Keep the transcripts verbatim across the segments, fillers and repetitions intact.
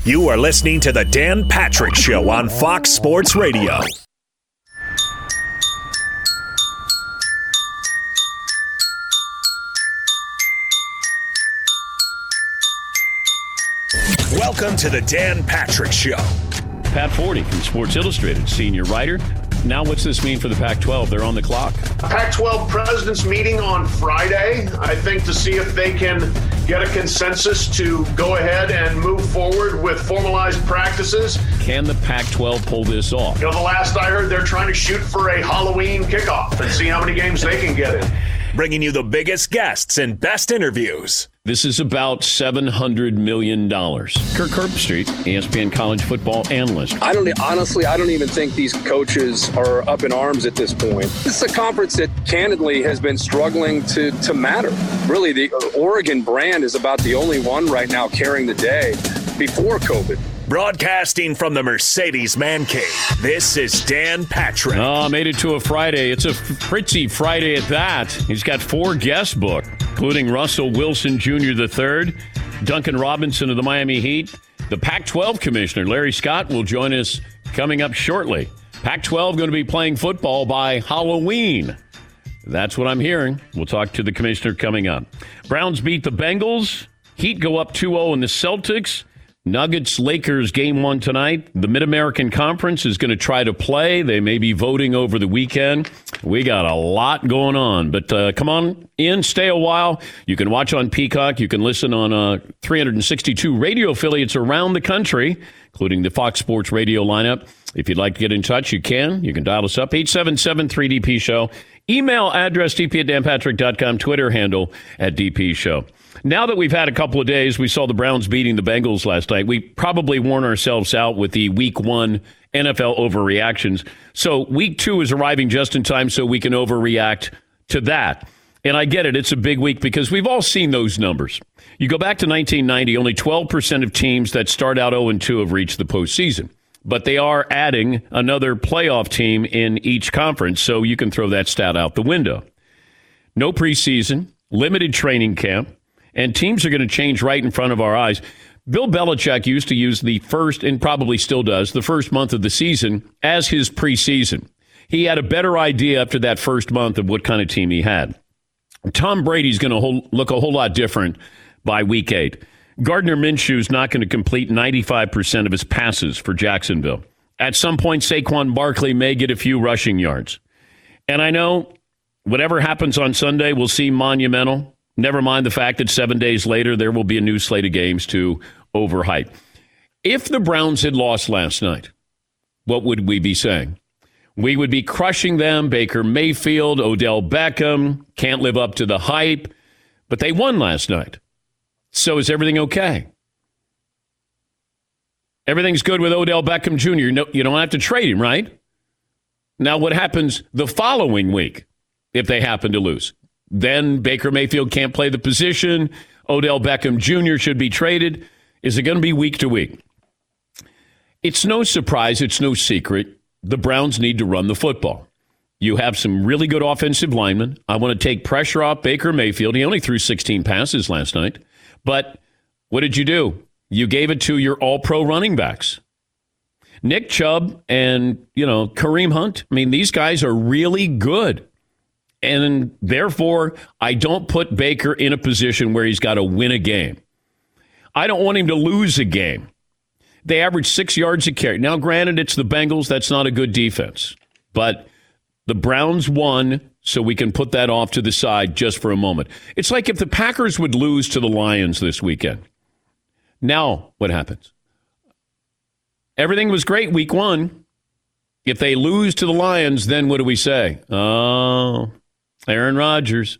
You are listening to The Dan Patrick Show on Fox Sports Radio. Welcome to The Dan Patrick Show. Pat Forty from Sports Illustrated, senior writer. Now, what's this mean for the Pac twelve? They're on the clock. Pac twelve presidents meeting on Friday, I think, to see if they can get a consensus to go ahead and move forward with formalized practices. Can the Pac twelve pull this off? You know, the last I heard, they're trying to shoot for a Halloween kickoff and see how many games they can get in. Bringing you the biggest guests and best interviews. This is about seven hundred million dollars. Kirk Herbstreit, E S P N college football analyst. I don't honestly, I don't even think these coaches are up in arms at this point. This is a conference that candidly has been struggling to, to matter. Really, the Oregon brand is about the only one right now carrying the day before COVID. Broadcasting from the Mercedes Man Cave, this is Dan Patrick. Oh, made it to a Friday. It's a Fritzy Friday at that. He's got four guests booked, including Russell Wilson Junior the third, Duncan Robinson of the Miami Heat. The Pac twelve commissioner, Larry Scott, will join us coming up shortly. Pac twelve going to be playing football by Halloween. That's what I'm hearing. We'll talk to the commissioner coming up. Browns beat the Bengals. Heat go up two oh in the Celtics. Nuggets, Lakers, game one tonight. The Mid-American Conference is going to try to play. They may be voting over the weekend. We got a lot going on, but uh, come on in, stay a while. You can watch on Peacock. You can listen on uh, three hundred sixty-two radio affiliates around the country, including the Fox Sports Radio lineup. If you'd like to get in touch, you can. You can dial us up, eight seven seven, three D P show. Email address, d p at dan patrick dot com. Twitter handle, at D P show. Now that we've had a couple of days, we saw the Browns beating the Bengals last night. We probably worn ourselves out with the week one N F L overreactions. So week two is arriving just in time so we can overreact to that. And I get it. It's a big week because we've all seen those numbers. You go back to nineteen ninety, only twelve percent of teams that start out oh and two have reached the postseason. But they are adding another playoff team in each conference, so you can throw that stat out the window. No preseason, limited training camp. And teams are going to change right in front of our eyes. Bill Belichick used to use the first, and probably still does, the first month of the season as his preseason. He had a better idea after that first month of what kind of team he had. Tom Brady's going to look a whole lot different by week eight. Gardner Minshew's not going to complete ninety-five percent of his passes for Jacksonville. At some point, Saquon Barkley may get a few rushing yards. And I know whatever happens on Sunday will seem monumental. Never mind the fact that seven days later, there will be a new slate of games to overhype. If the Browns had lost last night, what would we be saying? We would be crushing them. Baker Mayfield, Odell Beckham, can't live up to the hype. But they won last night. So is everything okay? Everything's good with Odell Beckham Junior No, you don't have to trade him, right? Now, what happens the following week if they happen to lose? Then Baker Mayfield can't play the position. Odell Beckham Junior should be traded. Is it going to be week to week? It's no surprise. It's no secret. The Browns need to run the football. You have some really good offensive linemen. I want to take pressure off Baker Mayfield. He only threw sixteen passes last night. But what did you do? You gave it to your all-pro running backs. Nick Chubb and, you know, Kareem Hunt. I mean, these guys are really good. And therefore, I don't put Baker in a position where he's got to win a game. I don't want him to lose a game. They average six yards a carry. Now, granted, it's the Bengals. That's not a good defense. But the Browns won, so we can put that off to the side just for a moment. It's like if the Packers would lose to the Lions this weekend. Now, what happens? Everything was great week one. If they lose to the Lions, then what do we say? Oh, Aaron Rodgers.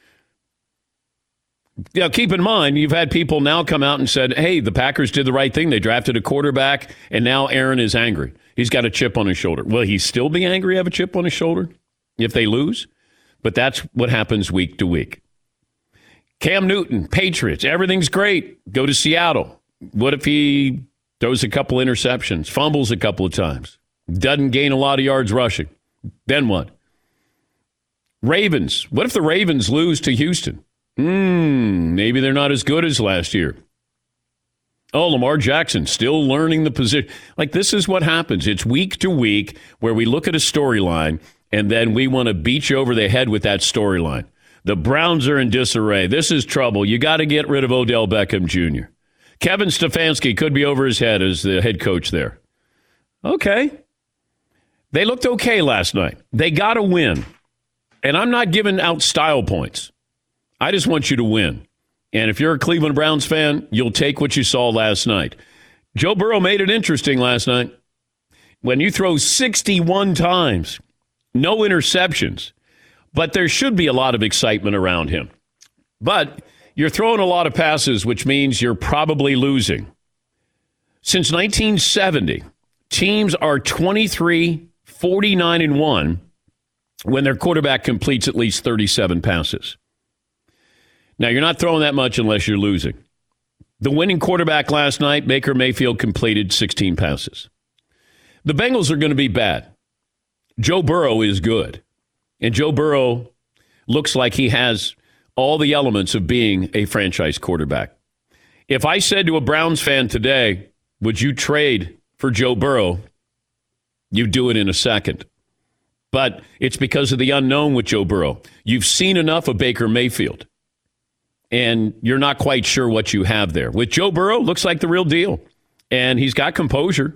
Yeah, keep in mind, you've had people now come out and said, hey, the Packers did the right thing. They drafted a quarterback, and now Aaron is angry. He's got a chip on his shoulder. Will he still be angry, have a chip on his shoulder if they lose? But that's what happens week to week. Cam Newton, Patriots, everything's great. Go to Seattle. What if he throws a couple interceptions, fumbles a couple of times, doesn't gain a lot of yards rushing? Then what? Ravens. What if the Ravens lose to Houston? Hmm, maybe they're not as good as last year. Oh, Lamar Jackson still learning the position. Like, this is what happens. It's week to week where we look at a storyline and then we want to beat you over the head with that storyline. The Browns are in disarray. This is trouble. You got to get rid of Odell Beckham Junior Kevin Stefanski could be over his head as the head coach there. Okay. They looked okay last night. They got to win. And I'm not giving out style points. I just want you to win. And if you're a Cleveland Browns fan, you'll take what you saw last night. Joe Burrow made it interesting last night. When you throw sixty-one times, no interceptions, but there should be a lot of excitement around him. But you're throwing a lot of passes, which means you're probably losing. Since nineteen seventy, teams are twenty-three, forty-nine, and one when their quarterback completes at least thirty-seven passes. Now, you're not throwing that much unless you're losing. The winning quarterback last night, Baker Mayfield, completed sixteen passes. The Bengals are going to be bad. Joe Burrow is good. And Joe Burrow looks like he has all the elements of being a franchise quarterback. If I said to a Browns fan today, would you trade for Joe Burrow? You'd do it in a second. But it's because of the unknown with Joe Burrow. You've seen enough of Baker Mayfield. And you're not quite sure what you have there. With Joe Burrow, looks like the real deal. And he's got composure.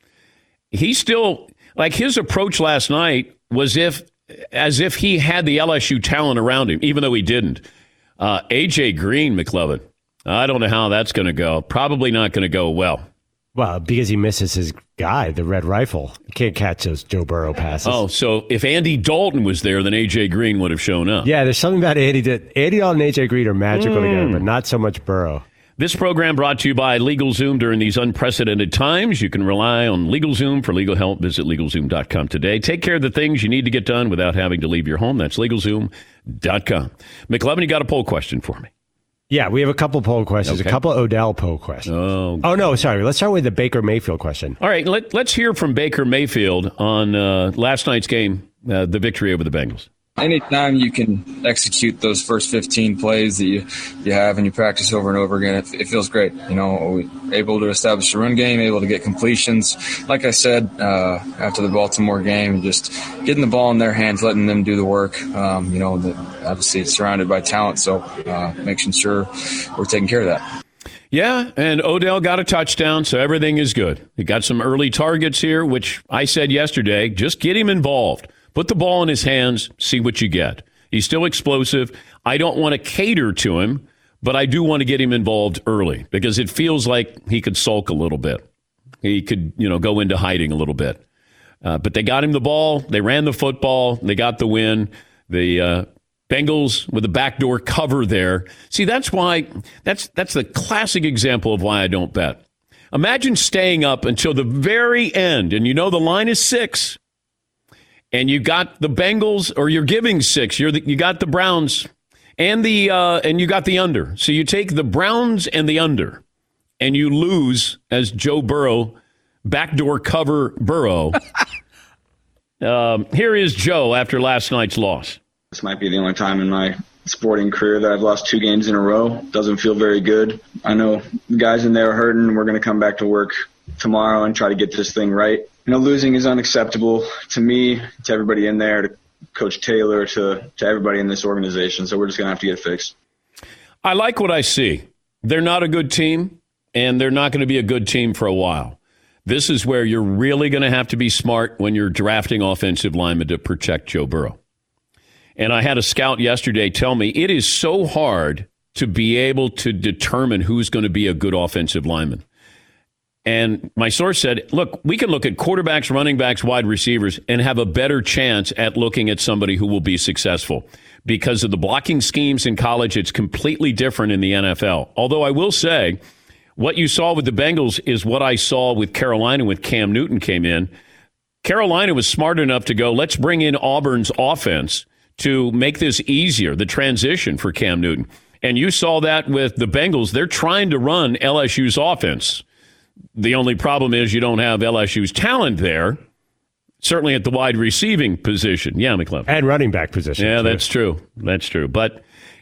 He's still, like his approach last night was if, as if he had the L S U talent around him, even though he didn't. Uh, A J Green, McLovin, I don't know how that's going to go. Probably not going to go well. Well, because he misses his guy, the red rifle. He can't catch those Joe Burrow passes. Oh, so if Andy Dalton was there, then A J Green would have shown up. Yeah, there's something about Andy. That Andy Dalton and A J Green are magical Mm. together, but not so much Burrow. This program brought to you by LegalZoom. During these unprecedented times, you can rely on LegalZoom for legal help. Visit LegalZoom dot com today. Take care of the things you need to get done without having to leave your home. That's LegalZoom dot com. McLovin, you got a poll question for me. Yeah, we have a couple poll questions, Okay. a couple Odell poll questions. Oh, oh, no, sorry. Let's start with the Baker Mayfield question. All right, let, let's hear from Baker Mayfield on uh, last night's game, uh, the victory over the Bengals. Anytime you can execute those first fifteen plays that you, you have and you practice over and over again, it, it feels great. You know, we're able to establish a run game, able to get completions. Like I said, uh, after the Baltimore game, just getting the ball in their hands, letting them do the work. Um, you know, the, obviously it's surrounded by talent, so uh, making sure we're taking care of that. Yeah, and Odell got a touchdown, so everything is good. He got some early targets here, which I said yesterday, just get him involved. Put the ball in his hands, see what you get. He's still explosive. I don't want to cater to him, but I do want to get him involved early because it feels like he could sulk a little bit. He could, you know, go into hiding a little bit. Uh, but they got him the ball. They ran the football. They got the win. The uh, Bengals with a backdoor cover there. See, that's why, that's that's the classic example of why I don't bet. Imagine staying up until the very end, and you know the line is six. And you got the Bengals, or you're giving six. You're the, you got the Browns, and the uh, and you got the under. So you take the Browns and the under, and you lose as Joe Burrow, backdoor cover Burrow. um, here is Joe after last night's loss. This might be the only time in my sporting career that I've lost two games in a row. Doesn't feel very good. I know the guys in there are hurting. We're going to come back to work tomorrow and try to get this thing right. You know, losing is unacceptable to me, to everybody in there, to Coach Taylor, to, to everybody in this organization. So we're just going to have to get it fixed. I like what I see. They're not a good team, and they're not going to be a good team for a while. This is where you're really going to have to be smart when you're drafting offensive linemen to protect Joe Burrow. And I had a scout yesterday tell me it is so hard to be able to determine who's going to be a good offensive lineman. And my source said, look, we can look at quarterbacks, running backs, wide receivers, and have a better chance at looking at somebody who will be successful. Because of the blocking schemes in college, it's completely different in the N F L. Although I will say, what you saw with the Bengals is what I saw with Carolina when Cam Newton came in. Carolina was smart enough to go, let's bring in Auburn's offense to make this easier, the transition for Cam Newton. And you saw that with the Bengals. They're trying to run L S U's offense. The only problem is you don't have L S U's talent there, certainly at the wide receiving position. Yeah, McLeod. And running back position. Yeah, too. that's true. That's true. But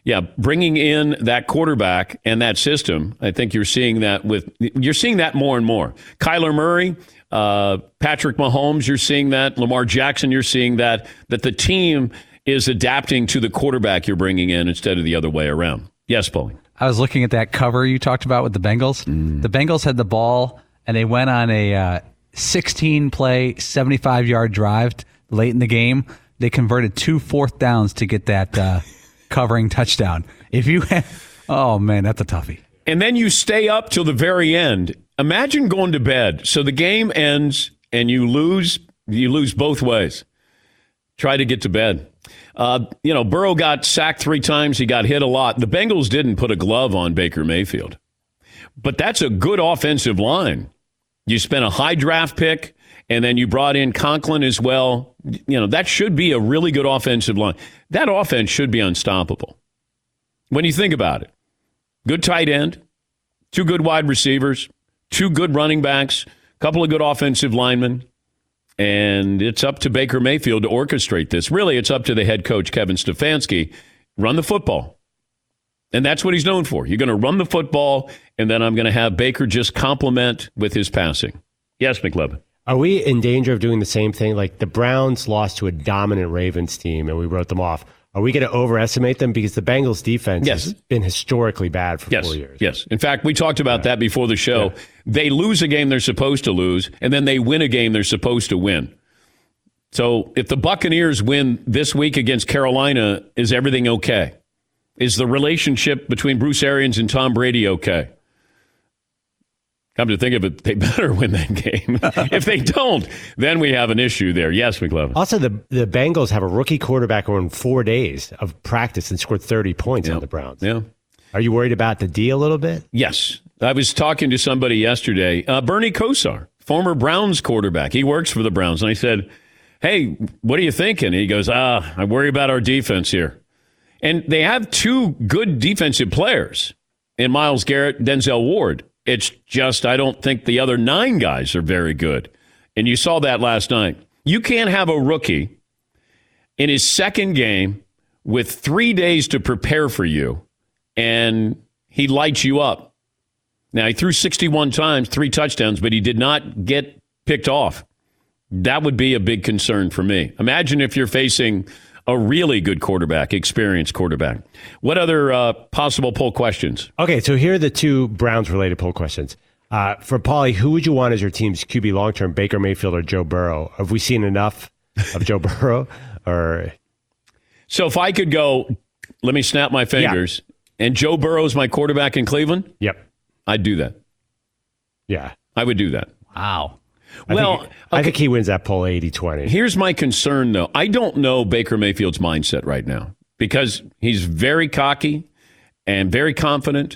yeah, bringing in that quarterback and that system, I think you're seeing that with you're seeing that more and more. Kyler Murray, uh, Patrick Mahomes, you're seeing that. Lamar Jackson, you're seeing that. That the team is adapting to the quarterback you're bringing in instead of the other way around. Yes, Paulie. I was looking at that cover you talked about with the Bengals. Mm. The Bengals had the ball, and they went on a uh, sixteen-play, seventy-five-yard drive late in the game. They converted two fourth downs to get that uh, covering touchdown. If you, have, oh man, that's a toughie. And then you stay up till the very end. Imagine going to bed. So the game ends, and you lose. You lose both ways. Try to get to bed. Uh, you know, Burrow got sacked three times. He got hit a lot. The Bengals didn't put a glove on Baker Mayfield. But that's a good offensive line. You spent a high draft pick, and then you brought in Conklin as well. You know, that should be a really good offensive line. That offense should be unstoppable. When you think about it, good tight end, two good wide receivers, two good running backs, a couple of good offensive linemen. And it's up to Baker Mayfield to orchestrate this. Really, it's up to the head coach, Kevin Stefanski. Run the football. And that's what he's known for. You're going to run the football, and then I'm going to have Baker just complement with his passing. Yes, McLevin. Are we in danger of doing the same thing? Like the Browns lost to a dominant Ravens team, and we wrote them off. Are we going to overestimate them? Because the Bengals defense yes. has been historically bad for yes. four years. Yes. In fact, we talked about yeah. that before the show. Yeah. They lose a game they're supposed to lose, and then they win a game they're supposed to win. So if the Buccaneers win this week against Carolina, is everything okay? Is the relationship between Bruce Arians and Tom Brady okay? Come to think of it, they better win that game. If they don't, then we have an issue there. Yes, McLevin. Also, the the Bengals have a rookie quarterback who in four days of practice and scored thirty points yeah. on the Browns. Yeah. Are you worried about the D a little bit? Yes. I was talking to somebody yesterday, uh, Bernie Kosar, former Browns quarterback. He works for the Browns. And I said, hey, what are you thinking? He goes, ah, I worry about our defense here. And they have two good defensive players in Myles Garrett, Denzel Ward. It's just I don't think the other nine guys are very good. And you saw that last night. You can't have a rookie in his second game with three days to prepare for you, and he lights you up. Now, he threw sixty-one times, three touchdowns, but he did not get picked off. That would be a big concern for me. Imagine if you're facing a really good quarterback, experienced quarterback. What other uh, possible poll questions? Okay, so here are the two Browns-related poll questions. Uh, for Paulie, who would you want as your team's Q B long-term, Baker Mayfield or Joe Burrow? Have we seen enough of Joe Burrow? Or So if I could go, let me snap my fingers, yeah. and Joe Burrow's my quarterback in Cleveland? Yep. I'd do that. Yeah. I would do that. Wow. I well, think, I okay. think he wins that poll eighty twenty. Here's my concern, though. I don't know Baker Mayfield's mindset right now because he's very cocky and very confident,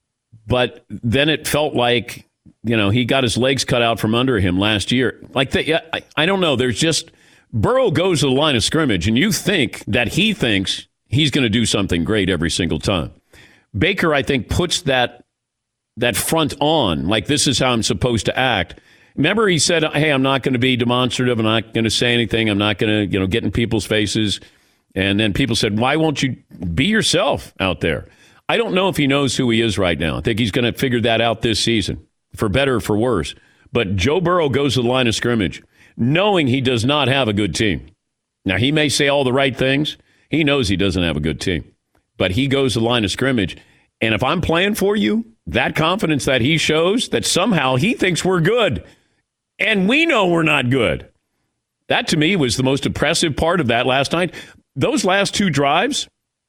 but then it felt like, you know, he got his legs cut out from under him last year. Like, the, I, I don't know. There's just, Burrow goes to the line of scrimmage, and you think that he thinks he's going to do something great every single time. Baker, I think, puts that that front on, like this is how I'm supposed to act. Remember, he said, hey, I'm not going to be demonstrative. I'm not going to say anything. I'm not going to, you know, get in people's faces. And then people said, why won't you be yourself out there? I don't know if he knows who he is right now. I think he's going to figure that out this season, for better or for worse. But Joe Burrow goes to the line of scrimmage, knowing he does not have a good team. Now, he may say all the right things. He knows he doesn't have a good team. But he goes to the line of scrimmage. And if I'm playing for you, that confidence that he shows, that somehow he thinks we're good, and we know we're not good. That, to me, was the most impressive part of that last night. Those last two drives,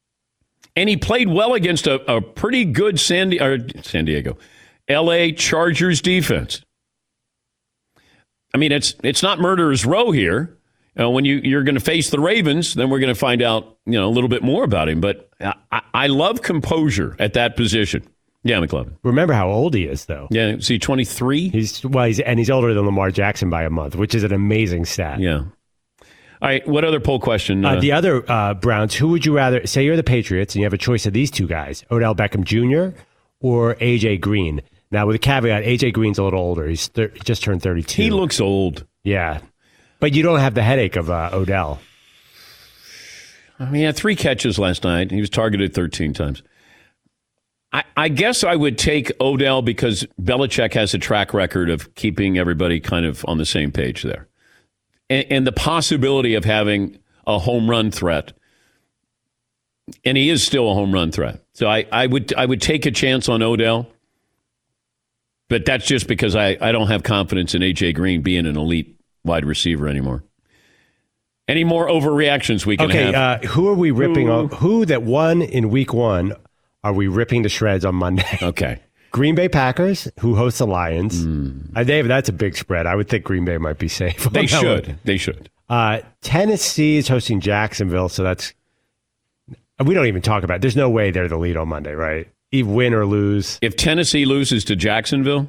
and he played well against a, a pretty good San, Di- or San Diego, L A Chargers defense. I mean, it's it's not murderer's row here. Uh, when you, you're going to face the Ravens, then we're going to find out, you know, a little bit more about him. But I, I love composure at that position. Yeah, McLevin. Remember how old he is, though. Yeah, is he twenty-three? He's well, he's and he's older than Lamar Jackson by a month, which is an amazing stat. Yeah. All right, what other poll question? Uh, uh, the other uh, Browns, who would you rather, say you're the Patriots and you have a choice of these two guys, Odell Beckham Junior or A J Green? Now, with a caveat, A J Green's a little older. He's thir- he just turned thirty-two. He looks old. Yeah. But you don't have the headache of uh, Odell. I mean, he had three catches last night. He was targeted thirteen times. I, I guess I would take Odell because Belichick has a track record of keeping everybody kind of on the same page there. And, and the possibility of having a home run threat. And he is still a home run threat. So I, I would I would take a chance on Odell. But that's just because I, I don't have confidence in A J Green being an elite wide receiver anymore. Any more overreactions we can okay, have? Okay, uh, who are we ripping on? Who that won in week one are we ripping to shreds on Monday? Okay. Green Bay Packers, who host the Lions. Mm. Uh, Dave, that's a big spread. I would think Green Bay might be safe. They should. One. They should. Uh, Tennessee is hosting Jacksonville, so that's... We don't even talk about it. There's no way they're the lead on Monday, right? Even win or lose. If Tennessee loses to Jacksonville,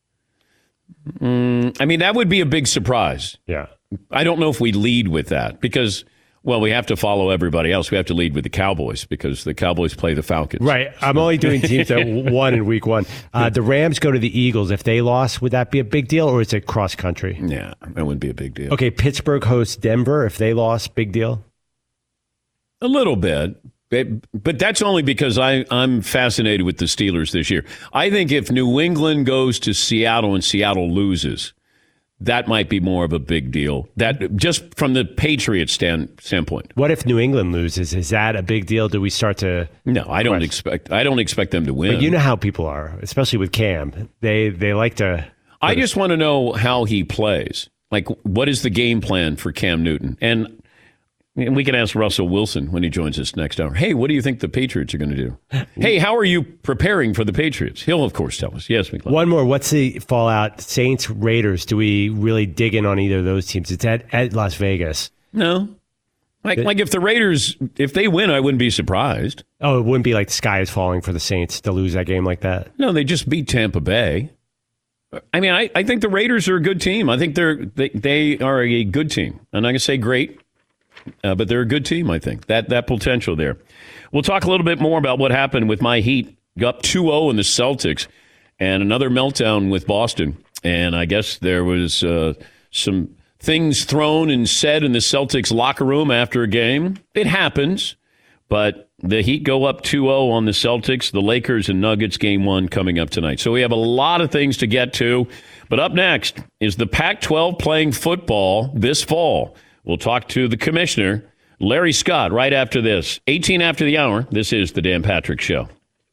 mm, I mean, that would be a big surprise. Yeah. I don't know if we lead with that because... Well, we have to follow everybody else. We have to lead with the Cowboys because the Cowboys play the Falcons. Right. I'm only doing teams that won in week one. Uh, the Rams go to the Eagles. If they lost, would that be a big deal or is it cross country? Yeah, that wouldn't be a big deal. Okay, Pittsburgh hosts Denver. If they lost, big deal? A little bit. But that's only because I, I'm fascinated with the Steelers this year. I think if New England goes to Seattle and Seattle loses, that might be more of a big deal. That just from the Patriots stand, standpoint. What if New England loses? Is that a big deal? Do we start to? No, I don't question? expect. I don't expect them to win. But you know how people are, especially with Cam. They they like to. I just want to know how he plays. Like, what is the game plan for Cam Newton? And we can ask Russell Wilson when he joins us next hour. Hey, what do you think the Patriots are going to do? Hey, how are you preparing for the Patriots? He'll, of course, tell us. Yes, McClellan. One more. What's the fallout? Saints, Raiders. Do we really dig in on either of those teams? It's at, at Las Vegas. No. Like, it, like if the Raiders, if they win, I wouldn't be surprised. Oh, it wouldn't be like the sky is falling for the Saints to lose that game like that? No, they just beat Tampa Bay. I mean, I, I think the Raiders are a good team. I think they're they, they are a good team. I'm not going to say great. Uh, but they're a good team, I think. That that potential there. We'll talk a little bit more about what happened with my Heat. Up two oh in the Celtics and another meltdown with Boston. And I guess there was uh, some things thrown and said in the Celtics locker room after a game. It happens. But the Heat go up two oh on the Celtics. The Lakers and Nuggets game one coming up tonight. So we have a lot of things to get to. But up next is the Pac twelve playing football this fall. We'll talk to the commissioner, Larry Scott, right after this. eighteen after the hour. This is the Dan Patrick Show.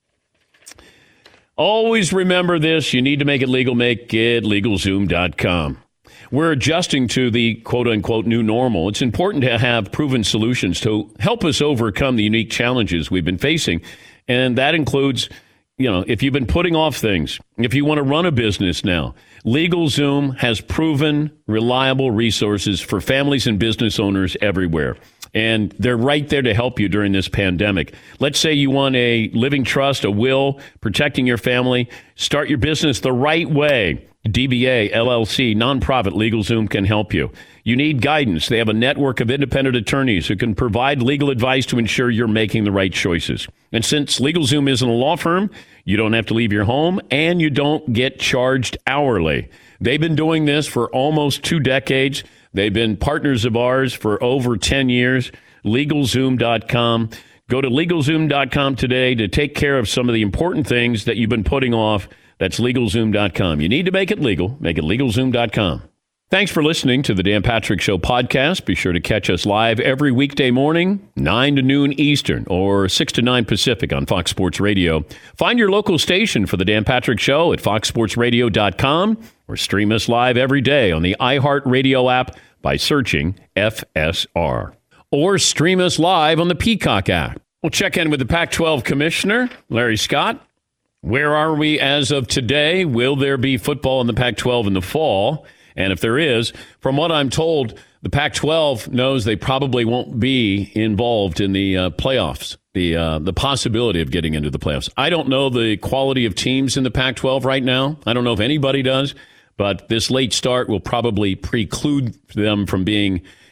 Always remember this. You need to make it legal. Make it legal zoom dot com. We're adjusting to the quote-unquote new normal. It's important to have proven solutions to help us overcome the unique challenges we've been facing. And that includes, you know, if you've been putting off things, if you want to run a business now, LegalZoom has proven reliable resources for families and business owners everywhere. And they're right there to help you during this pandemic. Let's say you want a living trust, a will, protecting your family. Start your business the right way. D B A, L L C, nonprofit, LegalZoom can help you. You need guidance. They have a network of independent attorneys who can provide legal advice to ensure you're making the right choices. And since LegalZoom isn't a law firm, you don't have to leave your home and you don't get charged hourly. They've been doing this for almost two decades. They've been partners of ours for over ten years. LegalZoom dot com. Go to LegalZoom dot com today to take care of some of the important things that you've been putting off. That's LegalZoom dot com. You need to make it legal. Make it LegalZoom dot com. Thanks for listening to the Dan Patrick Show podcast. Be sure to catch us live every weekday morning, nine to noon Eastern or six to nine Pacific on Fox Sports Radio. Find your local station for the Dan Patrick Show at fox sports radio dot com or stream us live every day on the iHeartRadio app by searching F S R. Or stream us live on the Peacock app. We'll check in with the Pac twelve commissioner, Larry Scott. Where are we as of today? Will there be football in the Pac twelve in the fall? And if there is, from what I'm told, the Pac twelve knows they probably won't be involved in the uh, playoffs, the uh, the possibility of getting into the playoffs. I don't know the quality of teams in the Pac twelve right now. I don't know if anybody does, but this late start will probably preclude them from being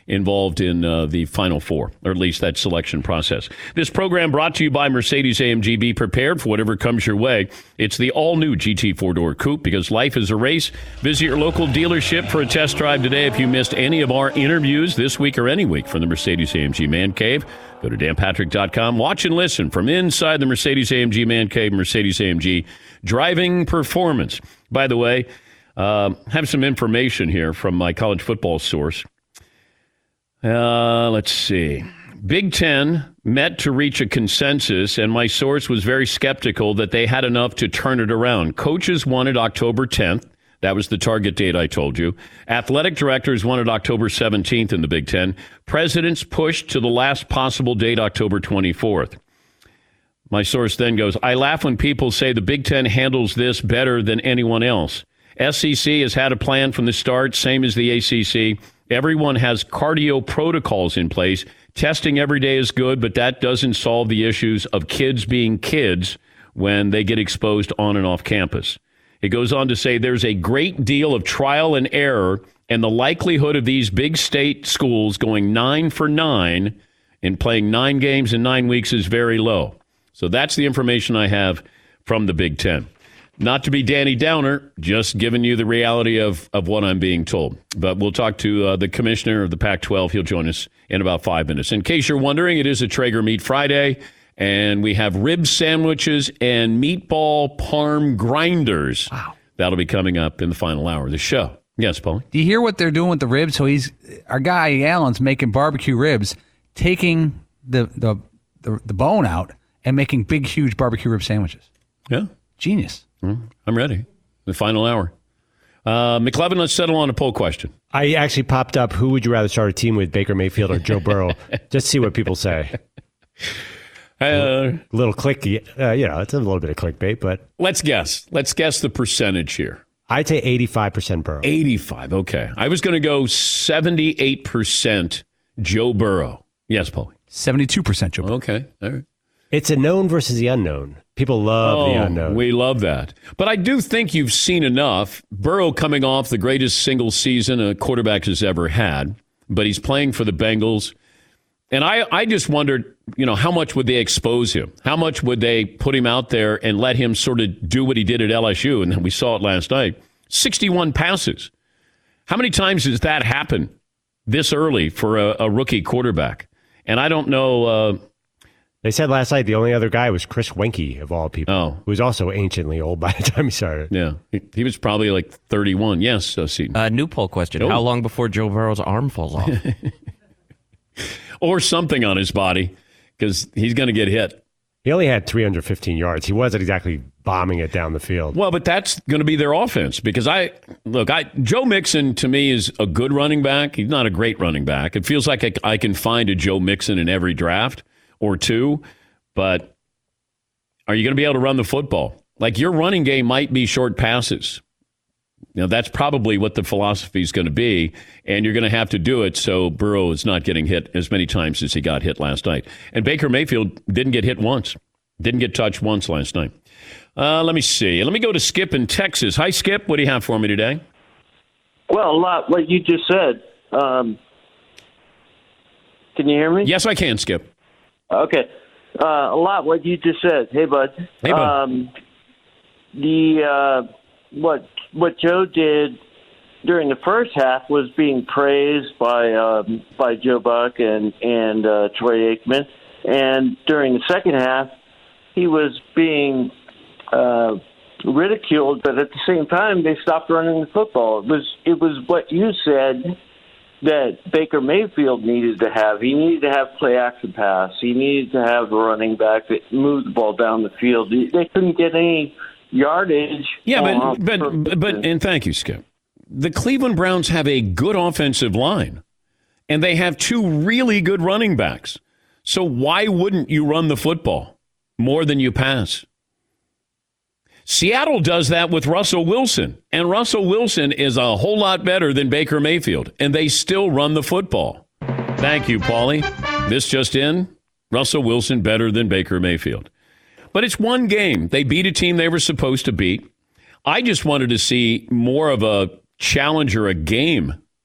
involved in uh, the Final Four, or at least that selection process. This program brought to you by Mercedes-A M G. Be prepared for whatever comes your way. It's the all-new G T four-door coupe, because life is a race. Visit your local dealership for a test drive today. If you missed any of our interviews this week or any week from the Mercedes-A M G Man Cave, go to dan patrick dot com. Watch and listen from inside the Mercedes-A M G Man Cave, Mercedes-A M G driving performance. By the way, uh, have some information here from my college football source. Uh, let's see. Big Ten met to reach a consensus, and my source was very skeptical that they had enough to turn it around. Coaches wanted October tenth. That was the target date I told you. Athletic directors wanted October seventeenth in the Big Ten. Presidents pushed to the last possible date, October twenty-fourth. My source then goes, I laugh when people say the Big Ten handles this better than anyone else. S E C has had a plan from the start, same as the A C C. Everyone has cardio protocols in place. Testing every day is good, but that doesn't solve the issues of kids being kids when they get exposed on and off campus. It goes on to say there's a great deal of trial and error, and the likelihood of these big state schools going nine for nine and playing nine games in nine weeks is very low. So that's the information I have from the Big Ten. Not to be Danny Downer, just giving you the reality of, of what I'm being told. But we'll talk to uh, the commissioner of the Pac twelve. He'll join us in about five minutes. In case you're wondering, it is a Traeger Meat Friday, and we have rib sandwiches and meatball parm grinders. Wow. That'll be coming up in the final hour of the show. Yes, Paul? Do you hear what they're doing with the ribs? So he's our guy Allen's making barbecue ribs, taking the the the, the bone out and making big, huge barbecue rib sandwiches. Yeah. Genius. I'm ready. The final hour. Uh, McLevin, let's settle on a poll question. I actually popped up, who would you rather start a team with, Baker Mayfield or Joe Burrow? Just see what people say. Uh, a little clicky. Uh, you know, it's a little bit of clickbait, but. Let's guess. Let's guess the percentage here. I'd say eighty-five percent Burrow. eighty-five, okay. I was going to go seventy-eight percent Joe Burrow. Yes, Paul? seventy-two percent Joe Burrow. Okay, all right. It's a known versus the unknown. People love oh, the unknown. We love that. But I do think you've seen enough. Burrow coming off the greatest single season a quarterback has ever had, but he's playing for the Bengals. And I, I just wondered, you know, how much would they expose him? How much would they put him out there and let him sort of do what he did at L S U? And we saw it last night. sixty-one passes. How many times does that happen this early for a, a rookie quarterback? And I don't know... Uh, They said last night the only other guy was Chris Wenke, of all people, oh. who was also anciently old by the time he started. Yeah, he, he was probably like thirty-one. Yes, uh, Seton. Uh, new poll question. Oh. How long before Joe Burrow's arm falls off? Or something on his body, because he's going to get hit. He only had three hundred fifteen yards. He wasn't exactly bombing it down the field. Well, but that's going to be their offense, because I look, I Joe Mixon to me is a good running back. He's not a great running back. It feels like I, I can find a Joe Mixon in every draft or two, but are you going to be able to run the football? Like, your running game might be short passes. You know, that's probably what the philosophy is going to be, and you're going to have to do it so Burrow is not getting hit as many times as he got hit last night. And Baker Mayfield didn't get hit once. Didn't get touched once last night. Uh, let me see. Let me go to Skip in Texas. Hi, Skip. What do you have for me today? Well, a lot what you just said. Um, can you hear me? Yes, I can, Skip. Okay. Uh, a lot what you just said. Hey, bud. Hey, bud. Um, the uh, what what Joe did during the first half was being praised by um, by Joe Buck and and uh, Troy Aikman, and during the second half, he was being uh, ridiculed. But at the same time, they stopped running the football. It was it was what you said that Baker Mayfield needed to have. He needed to have play action pass. He needed to have a running back that moved the ball down the field. They couldn't get any yardage. Yeah, but but but and thank you, Skip. The Cleveland Browns have a good offensive line, and they have two really good running backs. So why wouldn't you run the football more than you pass? Seattle does that with Russell Wilson, and Russell Wilson is a whole lot better than Baker Mayfield, and they still run the football. Thank you, Paulie. This just in, Russell Wilson better than Baker Mayfield. But it's one game. They beat a team they were supposed to beat. I just wanted to see more of a challenge or a game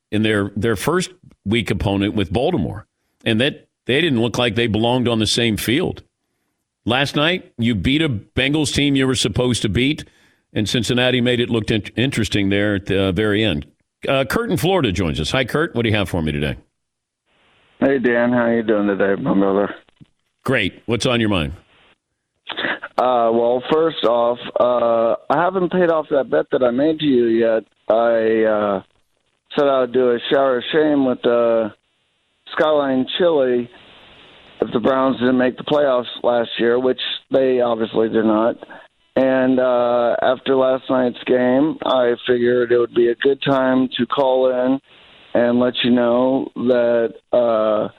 in their, their first week opponent with Baltimore. And that they didn't look like they belonged on the same field. Last night, you beat a Bengals team you were supposed to beat, and Cincinnati made it look in- interesting there at the uh, very end. Uh, Kurt in Florida joins us. Hi, Kurt. What do you have for me today? Hey, Dan. How you doing today, my brother? Great. What's on your mind? Uh, well, first off, uh, I haven't paid off that bet that I made to you yet. I uh, said I would do a shower of shame with uh, Skyline Chili if the Browns didn't make the playoffs last year, which they obviously did not. And uh, after last night's game, I figured it would be a good time to call in and let you know that uh,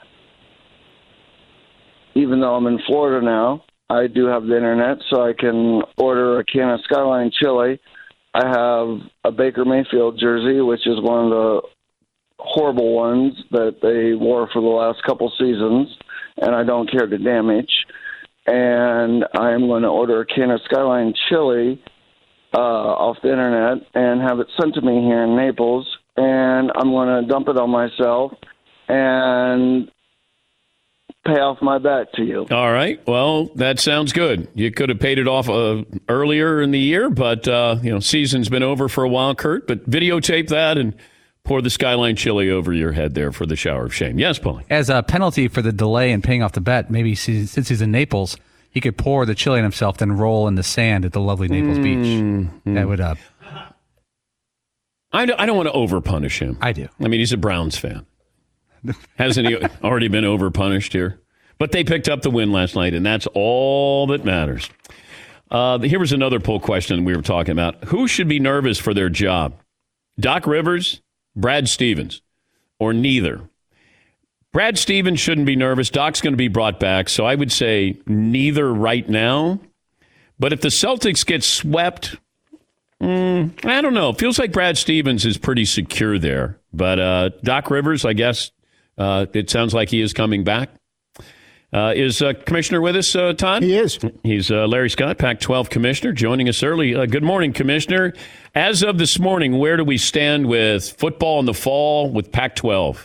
even though I'm in Florida now, I do have the internet, so I can order a can of Skyline Chili. I have a Baker Mayfield jersey, which is one of the horrible ones that they wore for the last couple seasons, and I don't care to damage. And I'm going to order a can of Skyline Chili uh, off the internet and have it sent to me here in Naples, and I'm going to dump it on myself and pay off my bet to you. All right. Well, that sounds good. You could have paid it off uh, earlier in the year, but uh, you know, season's been over for a while, Kurt. But videotape that and pour the Skyline Chili over your head there for the shower of shame. Yes, Paulie. As a penalty for the delay in paying off the bet, maybe since he's in Naples, he could pour the chili on himself, then roll in the sand at the lovely Naples mm, beach. Mm. That would. Uh, I don't, I don't want to overpunish him. I do. I mean, he's a Browns fan. Hasn't he already been overpunished here? But they picked up the win last night, and that's all that matters. Uh, here was another poll question we were talking about. Who should be nervous for their job? Doc Rivers, Brad Stevens, or neither? Brad Stevens shouldn't be nervous. Doc's going to be brought back, so I would say neither right now. But if the Celtics get swept, mm, I don't know. It feels like Brad Stevens is pretty secure there. But uh, Doc Rivers, I guess, uh, it sounds like he is coming back. Uh, is uh, Commissioner with us, uh, Todd? He is. He's uh, Larry Scott, Pac twelve Commissioner, joining us early. Uh, good morning, Commissioner. As of this morning, where do we stand with football in the fall with Pac twelve?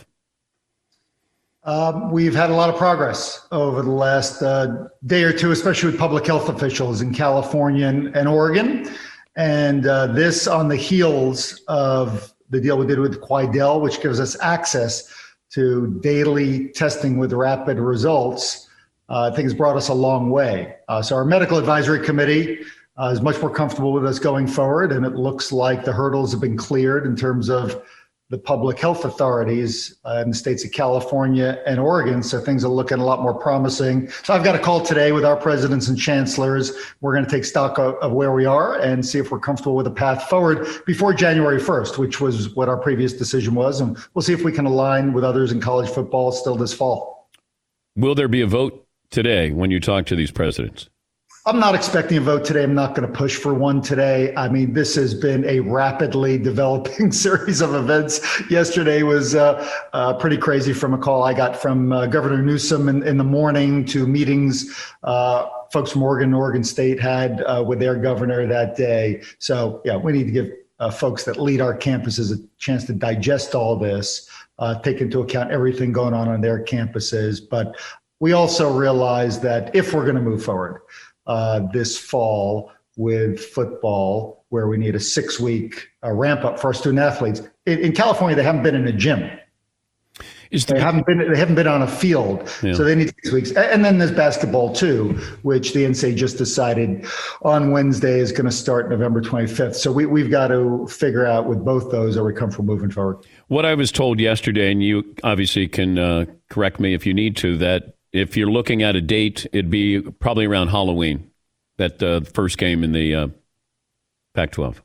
Um, we've had a lot of progress over the last uh, day or two, especially with public health officials in California and, and Oregon. And uh, this on the heels of the deal we did with Quidel, which gives us access to daily testing with rapid results, uh, I think has brought us a long way. Uh, so our medical advisory committee uh, is much more comfortable with us going forward, and it looks like the hurdles have been cleared in terms of the public health authorities uh, in the states of California and Oregon. So things are looking a lot more promising. So I've got a call today with our presidents and chancellors. We're going to take stock of, of where we are and see if we're comfortable with a path forward before January first, which was what our previous decision was. And we'll see if we can align with others in college football still this fall. Will there be a vote today when you talk to these presidents? I'm not expecting a vote today. I'm not going to push for one today. I mean, this has been a rapidly developing series of events. Yesterday was uh, uh, pretty crazy from a call I got from uh, Governor Newsom in, in the morning to meetings uh, folks from Oregon and Oregon State had uh, with their governor that day. So, yeah, we need to give uh, folks that lead our campuses a chance to digest all this, uh, take into account everything going on on their campuses. But we also realize that if we're going to move forward, Uh, this fall with football, where we need a six-week uh, ramp-up for our student athletes. In, in California, they haven't been in a gym. Is the- they haven't been. They haven't been on a field, yeah. So they need six weeks. And then there's basketball too, which the N C A A just decided on Wednesday is going to start November twenty-fifth. So we, we've got to figure out with both those, are we comfortable moving forward? What I was told yesterday, and you obviously can uh, correct me if you need to, that if you're looking at a date, it'd be probably around Halloween, that uh, first game in the uh, Pac twelve.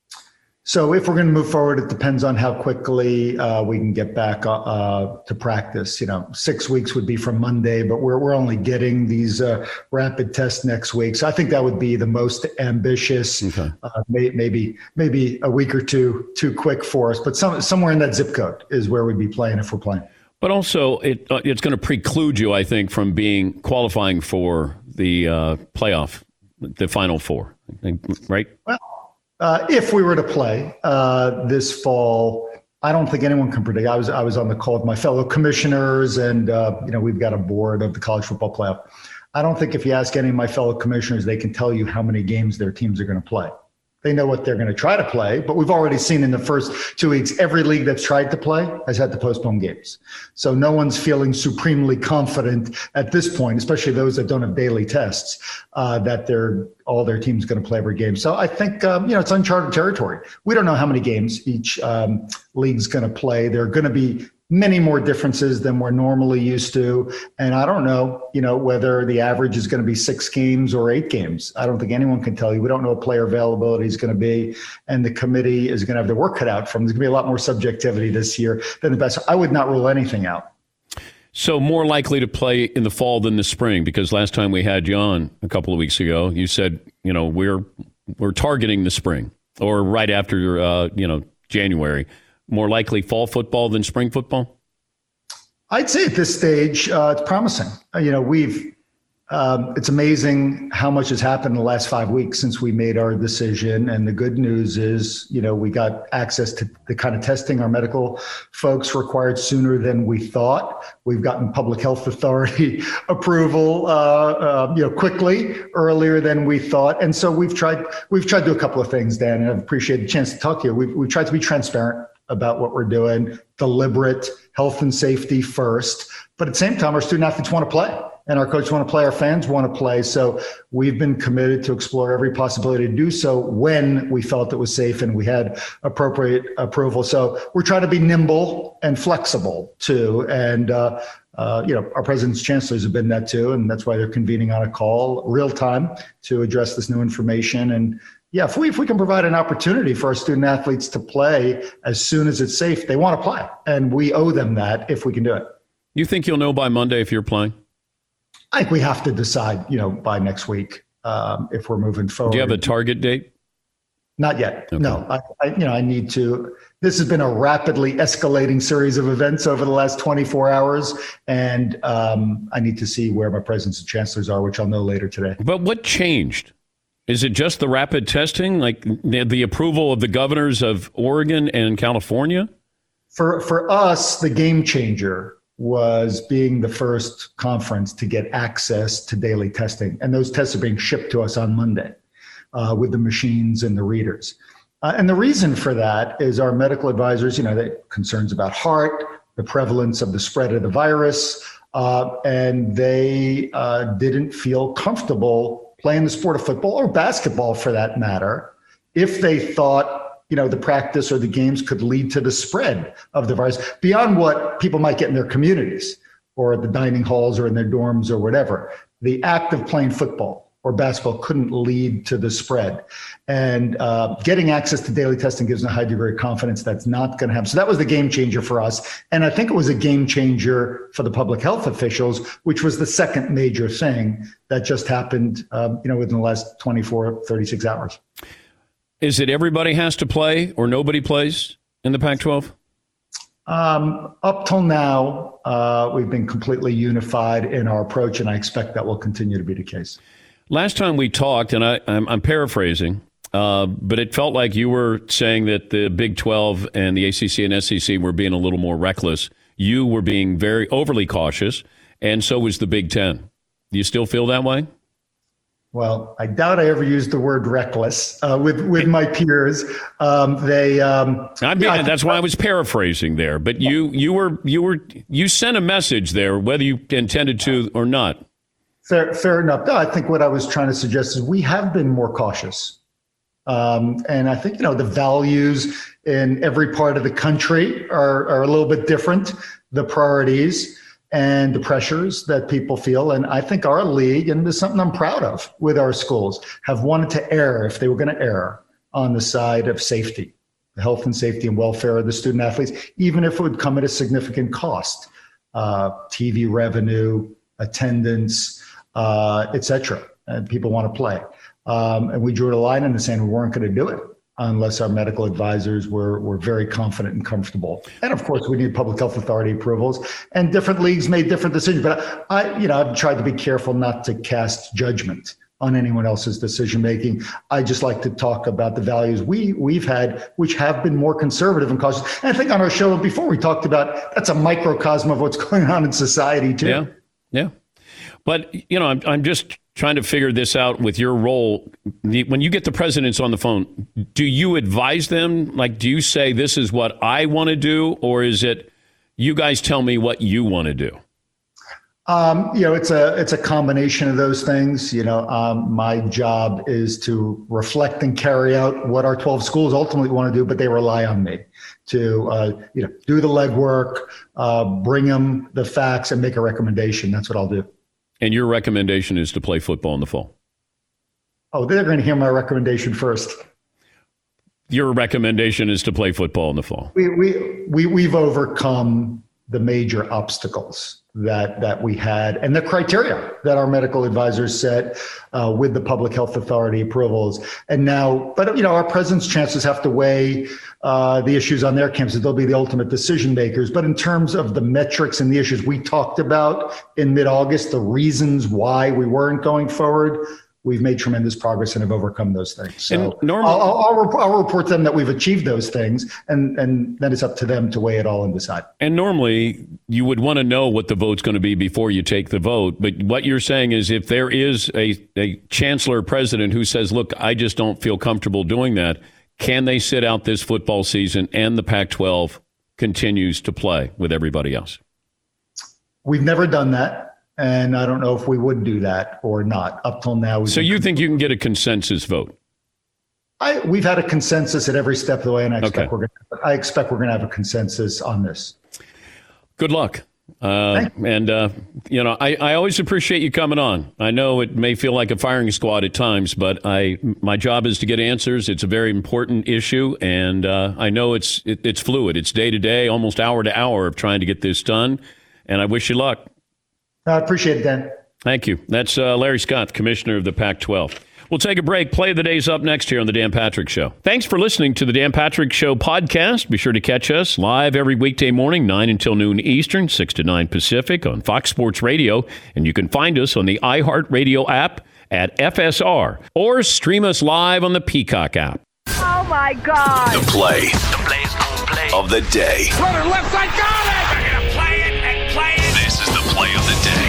So if we're going to move forward, it depends on how quickly uh, we can get back uh, to practice. You know, six weeks would be from Monday, but we're we're only getting these uh, rapid tests next week. So I think that would be the most ambitious. Okay. Uh, may, maybe maybe a week or two too quick for us, but some, somewhere in that zip code is where we'd be playing if we're playing. But also, it uh, it's going to preclude you, I think, from being qualifying for the uh, playoff, the Final Four, right? Well, uh, if we were to play uh, this fall, I don't think anyone can predict. I was I was on the call with my fellow commissioners, and uh, you know we've got a board of the college football playoff. I don't think if you ask any of my fellow commissioners, they can tell you how many games their teams are going to play. They know what they're going to try to play, but we've already seen in the first two weeks, every league that's tried to play has had to postpone games. So no one's feeling supremely confident at this point, especially those that don't have daily tests, uh, that they're all their team's going to play every game. So I think, um, you know, it's uncharted territory. We don't know how many games each um, league's going to play. There are going to be many more differences than we're normally used to. And I don't know, you know, whether the average is going to be six games or eight games. I don't think anyone can tell you. We don't know what player availability is going to be. And the committee is going to have their work cut out from. There's going to be a lot more subjectivity this year than the best. I would not rule anything out. So more likely to play in the fall than the spring, because last time we had you on a couple of weeks ago, you said, you know, we're we're targeting the spring or right after, uh, you know, January. More likely fall football than spring football? I'd say at this stage, uh, it's promising. Uh, you know, we've, um, it's amazing how much has happened in the last five weeks since we made our decision. And the good news is, you know, we got access to the kind of testing our medical folks required sooner than we thought. We've gotten public health authority approval, uh, uh, you know, quickly, earlier than we thought. And so we've tried, we've tried to do a couple of things, Dan, and I appreciate the chance to talk to you. We've, we've tried to be transparent about what we're doing, deliberate, health and safety first. But at the same time, our student athletes want to play and our coaches want to play, our fans want to play. So we've been committed to explore every possibility to do so when we felt it was safe and we had appropriate approval. So we're trying to be nimble and flexible too. And, uh, uh, you know, our president's chancellors have been that too. And that's why they're convening on a call real time to address this new information. And yeah, if we if we can provide an opportunity for our student athletes to play as soon as it's safe, they want to play. And we owe them that if we can do it. You think you'll know by Monday if you're playing? I think we have to decide, you know, by next week um, if we're moving forward. Do you have a target date? Not yet. Okay. No, I, I, you know, I need to. This has been a rapidly escalating series of events over the last twenty-four hours, and um, I need to see where my presidents and chancellors are, which I'll know later today. But what changed? Is it just the rapid testing, like the, the approval of the governors of Oregon and California? For for us, the game changer was being the first conference to get access to daily testing. And those tests are being shipped to us on Monday uh, with the machines and the readers. Uh, and the reason for that is our medical advisors, you know, they concerns about heart, the prevalence of the spread of the virus, uh, and they uh, didn't feel comfortable playing the sport of football or basketball for that matter, if they thought, you know, the practice or the games could lead to the spread of the virus beyond what people might get in their communities or at the dining halls or in their dorms or whatever. The act of playing football or basketball couldn't lead to the spread. And uh, getting access to daily testing gives a high degree of confidence that's not going to happen. So that was the game changer for us. And I think it was a game changer for the public health officials, which was the second major thing that just happened, um, you know, within the last twenty-four, thirty-six hours. Is it everybody has to play or nobody plays in the Pac twelve? Um, up till now, uh, we've been completely unified in our approach, and I expect that will continue to be the case. Last time we talked, and I, I'm, I'm paraphrasing, uh, but it felt like you were saying that the Big twelve and the A C C and S E C were being a little more reckless. You were being very overly cautious, and so was the Big Ten. Do you still feel that way? Well, I doubt I ever used the word reckless uh, with with my peers. Um, they. Um, I mean, yeah, that's why I was paraphrasing there. But you, you were, you were, you sent a message there, whether you intended to or not. Fair, fair enough. No, I think what I was trying to suggest is we have been more cautious. Um, and I think, you know, the values in every part of the country are, are a little bit different, the priorities and the pressures that people feel. And I think our league, and this is something I'm proud of with our schools, have wanted to err, if they were going to err, on the side of safety, the health and safety and welfare of the student athletes, even if it would come at a significant cost, uh, T V revenue, attendance, Uh, et cetera. And people want to play. Um, and we drew a line in the sand. We weren't going to do it unless our medical advisors were were very confident and comfortable. And of course, we need public health authority approvals. And different leagues made different decisions. But I, you know, I've tried to be careful not to cast judgment on anyone else's decision making. I just like to talk about the values we we've had, which have been more conservative and cautious. And I think on our show before we talked about that's a microcosm of what's going on in society too. Yeah, yeah. But you know, I'm I'm just trying to figure this out with your role. When you get the presidents on the phone, do you advise them? Like, do you say this is what I want to do, or is it you guys tell me what you want to do? Um, you know, it's a it's a combination of those things. You know, um, my job is to reflect and carry out what our twelve schools ultimately want to do, but they rely on me to uh, you know do the legwork, uh, bring them the facts, and make a recommendation. That's what I'll do. And your recommendation is to play football in the fall. Oh, they're going to hear my recommendation first. Your recommendation is to play football in the fall. We we we we've overcome the major obstacles that that we had and the criteria that our medical advisors set uh, with the public health authority approvals. And now, but you know, our president's chances have to weigh uh, the issues on their campuses. They'll be the ultimate decision makers. But in terms of the metrics and the issues we talked about in mid-August, the reasons why we weren't going forward, we've made tremendous progress and have overcome those things. So normally, I'll, I'll, I'll, I'll report to them that we've achieved those things, and, and then it's up to them to weigh it all and decide. And normally, you would want to know what the vote's going to be before you take the vote. But what you're saying is if there is a, a chancellor president who says, look, I just don't feel comfortable doing that, can they sit out this football season and the Pac twelve continues to play with everybody else? We've never done that. And I don't know if we would do that or not. Up till now. So you think you can get a consensus vote? I, we've had a consensus at every step of the way, and I expect Okay. we're going. I expect we're going to have a consensus on this. Good luck. Uh, and, uh, you know, I, I always appreciate you coming on. I know it may feel like a firing squad at times, but I my job is to get answers. It's a very important issue, and uh, I know it's it, it's fluid. It's day to day, almost hour to hour of trying to get this done, and I wish you luck. I appreciate it, Dan. Thank you. That's uh, Larry Scott, Commissioner of the Pac twelve. We'll take a break. Play of the Day's up next here on The Dan Patrick Show. Thanks for listening to The Dan Patrick Show podcast. Be sure to catch us live every weekday morning, nine until noon Eastern, six to nine Pacific on Fox Sports Radio. And you can find us on the iHeartRadio app at F S R or stream us live on the Peacock app. Oh, my God. The play, the plays on play of the day. Runner left side, got it! They're going to play it and play it. This is the play of the day.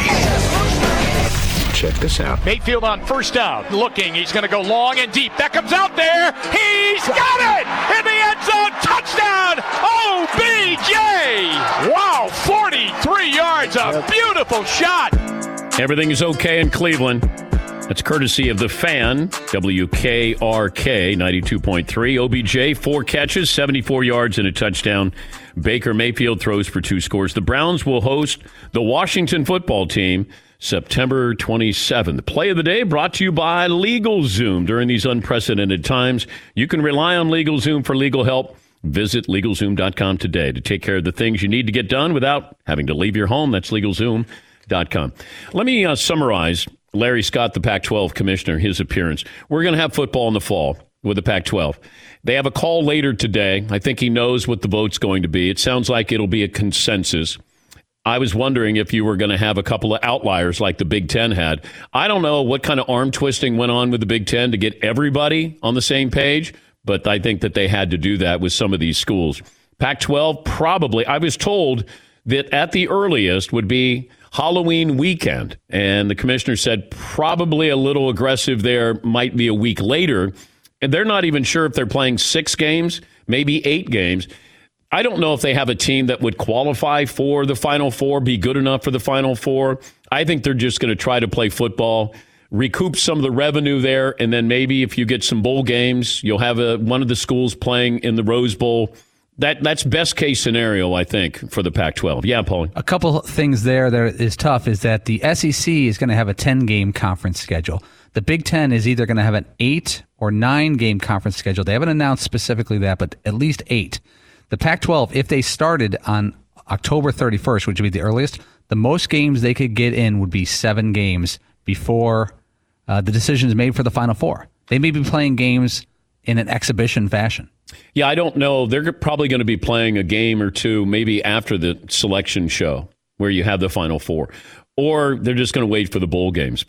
Check this out. Mayfield on first down, looking. He's going to go long and deep. Beckham's out there. He's got it in the end zone. Touchdown, O B J. Wow, forty-three yards. A beautiful shot. Everything is okay in Cleveland. That's courtesy of The Fan, W K R K ninety-two point three. O B J, four catches, seventy-four yards, and a touchdown. Baker Mayfield throws for two scores. The Browns will host the Washington football team September twenty-seventh. Play of the day brought to you by LegalZoom. During these unprecedented times, you can rely on LegalZoom for legal help. Visit LegalZoom dot com today to take care of the things you need to get done without having to leave your home. That's LegalZoom dot com. Let me uh, summarize Larry Scott, the Pac twelve commissioner, his appearance. We're going to have football in the fall with the Pac twelve. They have a call later today. I think he knows what the vote's going to be. It sounds like it'll be a consensus. I was wondering if you were going to have a couple of outliers like the Big Ten had. I don't know what kind of arm twisting went on with the Big Ten to get everybody on the same page, but I think that they had to do that with some of these schools. Pac twelve probably, I was told that at the earliest would be Halloween weekend, and the commissioner said probably a little aggressive there, might be a week later, and they're not even sure if they're playing six games, maybe eight games. I don't know if they have a team that would qualify for the Final Four, be good enough for the Final Four. I think they're just going to try to play football, recoup some of the revenue there, and then maybe if you get some bowl games, you'll have a, one of the schools playing in the Rose Bowl. That That's best case scenario, I think, for the Pac twelve. Yeah, Paulie. A couple things there that is tough is that the S E C is going to have a ten-game conference schedule. The Big Ten is either going to have an eight- or nine-game conference schedule. They haven't announced specifically that, but at least eight. The Pac twelve, if they started on October thirty-first, which would be the earliest, the most games they could get in would be seven games before uh, the decision is made for the Final Four. They may be playing games in an exhibition fashion. Yeah, I don't know. They're probably going to be playing a game or two maybe after the selection show where you have the Final Four. Or they're just going to wait for the bowl games. But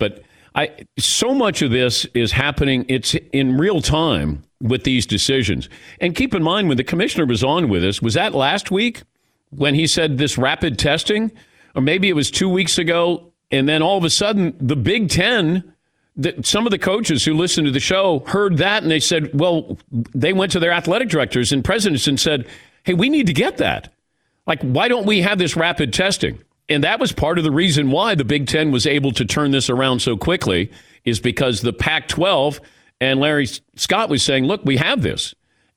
I so much of this is happening. It's in real time with these decisions. And keep in mind, when the commissioner was on with us, was that last week when he said this rapid testing? Or maybe it was two weeks ago. And then all of a sudden, the Big Ten, the, some of the coaches who listened to the show heard that, and they said, well, they went to their athletic directors and presidents and said, hey, we need to get that. Like, why don't we have this rapid testing? And that was part of the reason why the Big Ten was able to turn this around so quickly, is because the Pac twelve and Larry Scott was saying, look, we have this.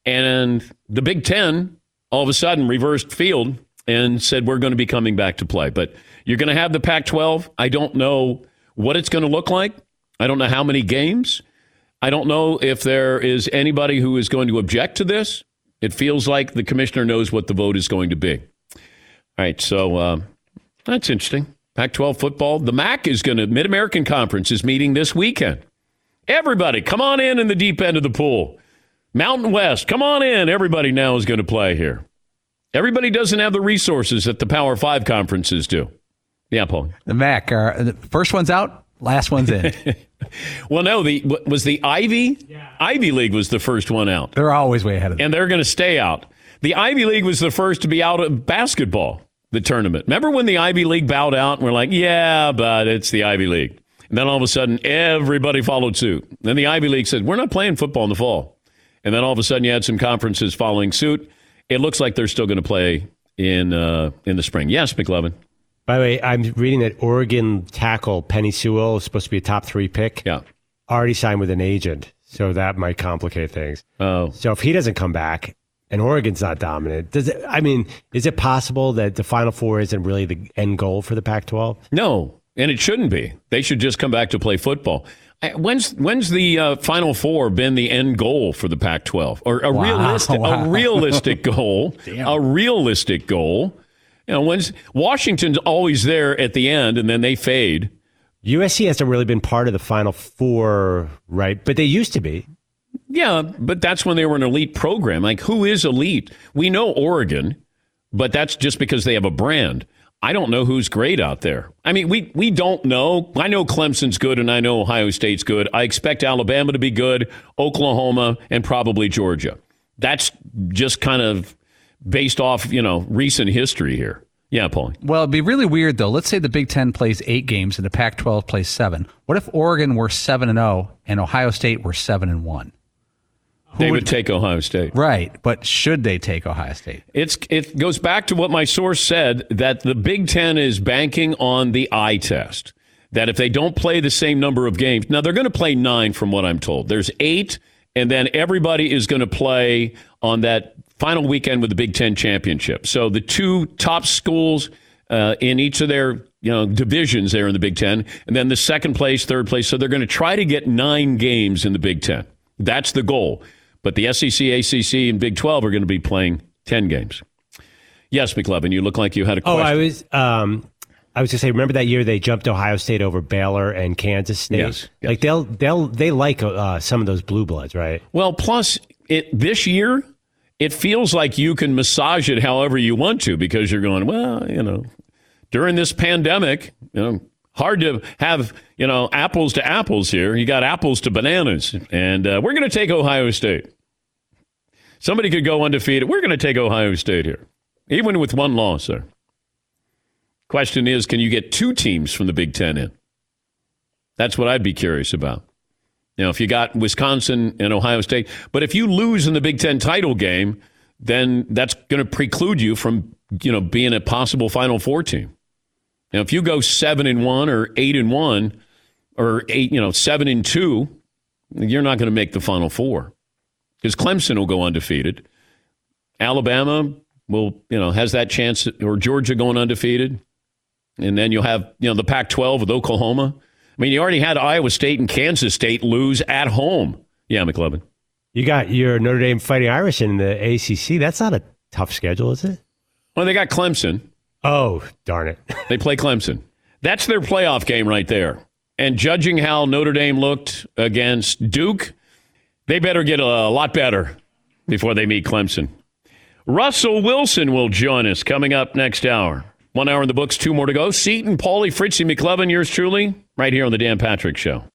And the Big Ten all of a sudden reversed field and said, we're going to be coming back to play. But you're going to have the Pac twelve. I don't know what it's going to look like. I don't know how many games. I don't know if there is anybody who is going to object to this. It feels like the commissioner knows what the vote is going to be. All right, so uh, that's interesting. Pac twelve football. The M A C is going to, Mid-American Conference is meeting this weekend. Everybody, come on in in the deep end of the pool. Mountain West, come on in. Everybody now is going to play here. Everybody doesn't have the resources that the Power Five conferences do. Yeah, Paul. The M A C, are, the first one's out, last one's in. Well, no, the was the Ivy? Yeah. Ivy League was the first one out. They're always way ahead of them. And they're going to stay out. The Ivy League was the first to be out of basketball, the tournament. Remember when the Ivy League bowed out and we're like, yeah, but it's the Ivy League. And then all of a sudden, everybody followed suit. Then the Ivy League said, we're not playing football in the fall. And then all of a sudden, you had some conferences following suit. It looks like they're still going to play in uh, in the spring. Yes, McLovin. By the way, I'm reading that Oregon tackle Penei Sewell is supposed to be a top three pick. Yeah. Already signed with an agent, so that might complicate things. Oh. So if he doesn't come back and Oregon's not dominant, does it, I mean, is it possible that the Final Four isn't really the end goal for the Pac twelve? No, and it shouldn't be. They should just come back to play football. When's when's the uh, Final Four been the end goal for the Pac twelve? Or a wow, realistic wow. a realistic goal? Damn. A realistic goal. You know, when's Washington's always there at the end, and then they fade. U S C hasn't really been part of the Final Four, right? But they used to be. Yeah, but that's when they were an elite program. Like, who is elite? We know Oregon, but that's just because they have a brand. I don't know who's great out there. I mean, we we don't know. I know Clemson's good, and I know Ohio State's good. I expect Alabama to be good, Oklahoma, and probably Georgia. That's just kind of based off, you know, recent history here. Yeah, Paul. Well, it'd be really weird, though. Let's say the Big Ten plays eight games and the Pac twelve plays seven. What if Oregon were seven and zero and Ohio State were seven and one? They would, would take Ohio State. Right, but should they take Ohio State? It's It goes back to what my source said, that the Big Ten is banking on the eye test, that if they don't play the same number of games, now they're going to play nine from what I'm told. There's eight, and then everybody is going to play on that final weekend with the Big Ten championship. So the two top schools uh, in each of their you know divisions there in the Big Ten, and then the second place, third place. So they're going to try to get nine games in the Big Ten. That's the goal. But the S E C, A C C, and Big twelve are going to be playing ten games. Yes, McLevin, you look like you had a question. Oh, I was um, I was going to say, remember that year they jumped Ohio State over Baylor and Kansas State? Yes. yes. Like, they'll, they'll, they like uh, some of those blue bloods, right? Well, plus, it this year, it feels like you can massage it however you want to, because you're going, well, you know, during this pandemic, you know, hard to have, you know, apples to apples here. You got apples to bananas. And uh, we're going to take Ohio State. Somebody could go undefeated. We're going to take Ohio State here, even with one loss there. Question is, can you get two teams from the Big Ten in? That's what I'd be curious about. You know, if you got Wisconsin and Ohio State. But if you lose in the Big Ten title game, then that's going to preclude you from, you know, being a possible Final Four team. Now, if you go seven and one or eight and one or eight, you know, seven and two, you're not going to make the Final Four, because Clemson will go undefeated. Alabama will, you know, has that chance, or Georgia going undefeated, and then you'll have, you know, the Pac twelve with Oklahoma. I mean, you already had Iowa State and Kansas State lose at home. Yeah, McLevin. You got your Notre Dame Fighting Irish in the A C C. That's not a tough schedule, is it? Well, they got Clemson. Oh, darn it. They play Clemson. That's their playoff game right there. And judging how Notre Dame looked against Duke, they better get a lot better before they meet Clemson. Russell Wilson will join us coming up next hour. One hour in the books, two more to go. Seton, Paulie, Fritzy, McLovin, yours truly, right here on the Dan Patrick Show.